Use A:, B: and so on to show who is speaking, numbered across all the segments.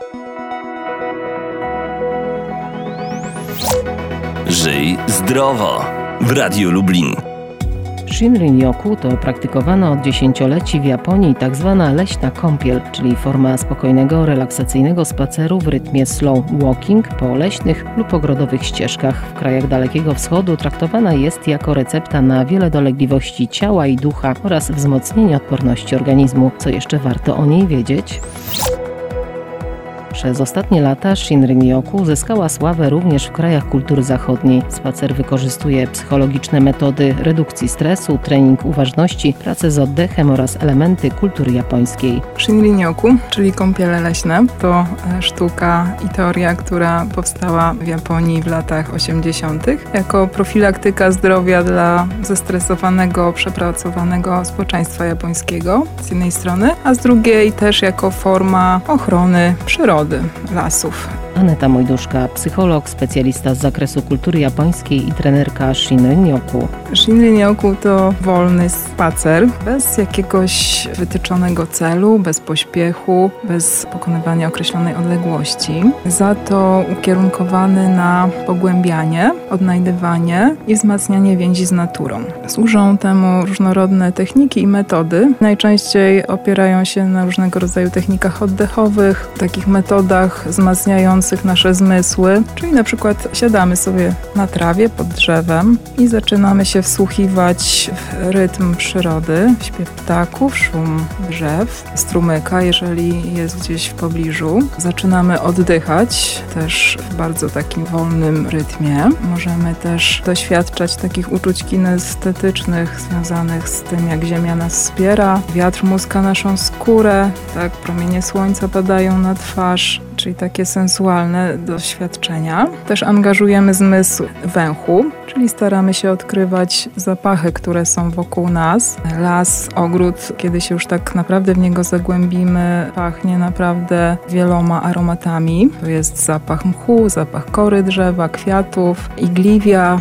A: Żyj zdrowo w Radiu Lublin.
B: Shinrin-yoku to praktykowana od dziesięcioleci w Japonii tzw. leśna kąpiel, czyli forma spokojnego, relaksacyjnego spaceru w rytmie slow walking po leśnych lub ogrodowych ścieżkach. W krajach Dalekiego Wschodu traktowana jest jako recepta na wiele dolegliwości ciała i ducha oraz wzmocnienie odporności organizmu. Co jeszcze warto o niej wiedzieć? Przez ostatnie lata Shinrin-yoku zyskała sławę również w krajach kultury zachodniej. Spacer wykorzystuje psychologiczne metody redukcji stresu, trening uważności, pracę z oddechem oraz elementy kultury japońskiej.
C: Shinrin-yoku, czyli kąpiele leśne, to sztuka i teoria, która powstała w Japonii w latach 80. jako profilaktyka zdrowia dla zestresowanego, przepracowanego społeczeństwa japońskiego z jednej strony, a z drugiej też jako forma ochrony przyrody, lasów.
B: Aneta Mojduszka, psycholog, specjalista z zakresu kultury japońskiej i trenerka Shinrin-yoku.
C: Shinrin-yoku to wolny spacer, bez jakiegoś wytyczonego celu, bez pośpiechu, bez pokonywania określonej odległości. Za to ukierunkowany na pogłębianie, odnajdywanie i wzmacnianie więzi z naturą. Służą temu różnorodne techniki i metody. Najczęściej opierają się na różnego rodzaju technikach oddechowych, takich metodach wzmacniających nasze zmysły, czyli na przykład siadamy sobie na trawie pod drzewem i zaczynamy się wsłuchiwać w rytm przyrody, w śpiew ptaków, szum drzew, strumyka, jeżeli jest gdzieś w pobliżu. Zaczynamy oddychać też w bardzo takim wolnym rytmie. Możemy też doświadczać takich uczuć kinestetycznych związanych z tym, jak ziemia nas wspiera, wiatr muska naszą skórę, tak, promienie słońca padają na twarz, czyli takie sensualne doświadczenia. Też angażujemy zmysł węchu, czyli staramy się odkrywać zapachy, które są wokół nas. Las, ogród, kiedy się już tak naprawdę w niego zagłębimy, pachnie naprawdę wieloma aromatami. To jest zapach mchu, zapach kory drzewa, kwiatów, igliwia.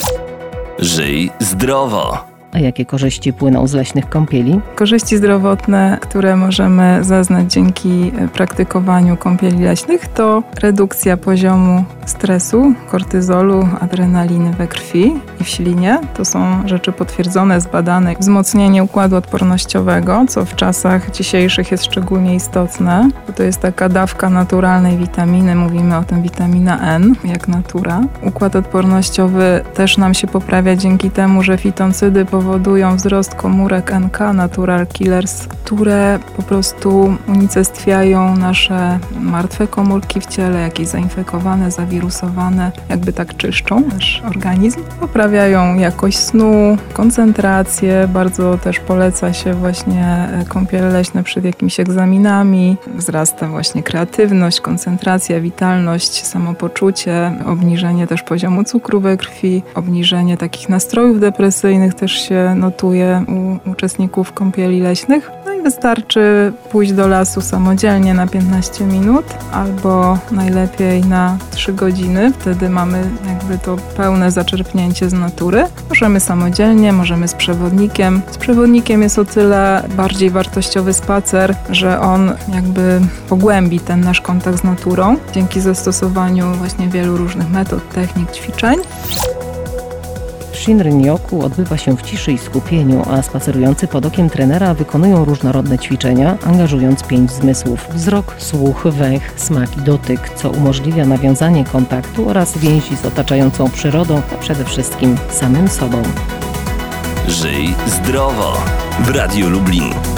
A: Żyj zdrowo.
B: A jakie korzyści płyną z leśnych kąpieli?
C: Korzyści zdrowotne, które możemy zaznać dzięki praktykowaniu kąpieli leśnych, to redukcja poziomu stresu, kortyzolu, adrenaliny we krwi i w ślinie. To są rzeczy potwierdzone, zbadane. Wzmocnienie układu odpornościowego, co w czasach dzisiejszych jest szczególnie istotne, bo to jest taka dawka naturalnej witaminy. Mówimy o tym witamina N, jak natura. Układ odpornościowy też nam się poprawia dzięki temu, że fitoncydy powodują wzrost komórek NK, natural killers, które po prostu unicestwiają nasze martwe komórki w ciele, jakieś zainfekowane, zawirusowane, jakby tak czyszczą nasz organizm. Poprawiają jakość snu, koncentrację, bardzo też poleca się właśnie kąpiele leśne przed jakimiś egzaminami. Wzrasta właśnie kreatywność, koncentracja, witalność, samopoczucie, obniżenie też poziomu cukru we krwi, obniżenie takich nastrojów depresyjnych też się notuje u uczestników kąpieli leśnych. No i wystarczy pójść do lasu samodzielnie na 15 minut albo najlepiej na 3 godziny. Wtedy mamy jakby to pełne zaczerpnięcie z natury. Możemy samodzielnie, możemy z przewodnikiem. Z przewodnikiem jest o tyle bardziej wartościowy spacer, że on jakby pogłębi ten nasz kontakt z naturą dzięki zastosowaniu właśnie wielu różnych metod, technik, ćwiczeń.
B: Shinrin-yoku odbywa się w ciszy i skupieniu, a spacerujący pod okiem trenera wykonują różnorodne ćwiczenia, angażując 5 zmysłów: wzrok, słuch, węch, smak i dotyk, co umożliwia nawiązanie kontaktu oraz więzi z otaczającą przyrodą, a przede wszystkim samym sobą.
A: Żyj zdrowo w Radiu Lublin.